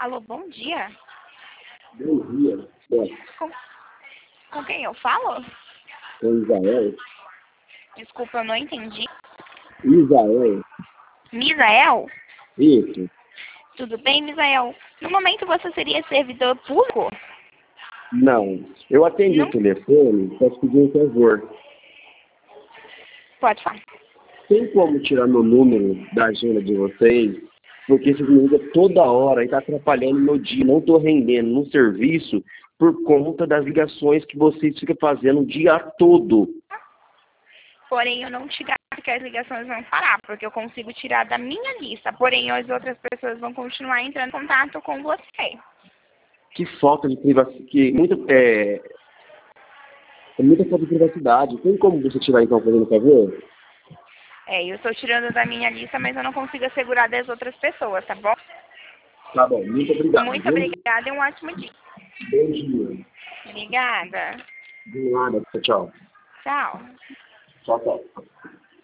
Alô, bom dia. Bom dia. Com, com quem eu falo? Com Israel. Desculpa, eu não entendi. Israel. Misael? Isso. Tudo bem, Misael? No momento você seria servidor público? Não. Eu atendi Não? o telefone para te pedir um favor. Pode falar. Tem como tirar meu número da agenda de vocês? Porque vocês me ligam toda hora e está atrapalhando meu dia. Não estou rendendo no serviço por conta das ligações que vocês ficam fazendo o dia todo. Porém, eu não te garanto que as ligações vão parar, porque eu consigo tirar da minha lista. Porém, as outras pessoas vão continuar entrando em contato com você. Que falta de privacidade. Muita falta de privacidade. Tem como você tirar então, fazendo um favor? Eu estou tirando da minha lista, mas eu não consigo assegurar das outras pessoas, tá bom? Tá bom. Muito obrigado. Muito obrigada e um ótimo dia. Bom dia. Obrigada. De nada. Tchau. Tchau. Tchau, tchau.